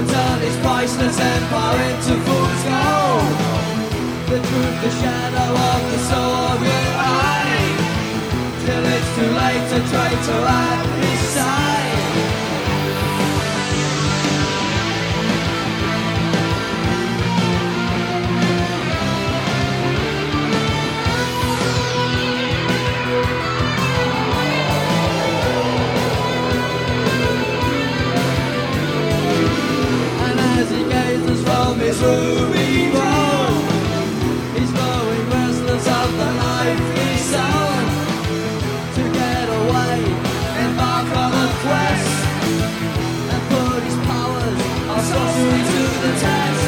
turn his priceless empire into fool's gold. The truth, the shadow of the Soviet eye, till it's too late to traitor at his side. And as he gazes from his ruby throne, he's growing restless of the life he's sown. To get away, embark on a quest, and put his powers of sorcery to the test.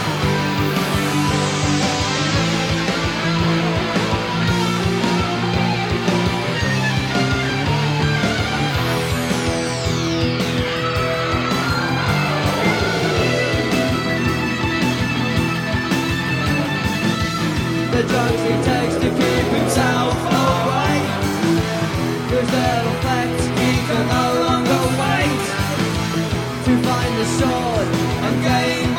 The drugs he takes to keep himself awake, whose little effect he can no longer wait to find the sword and gain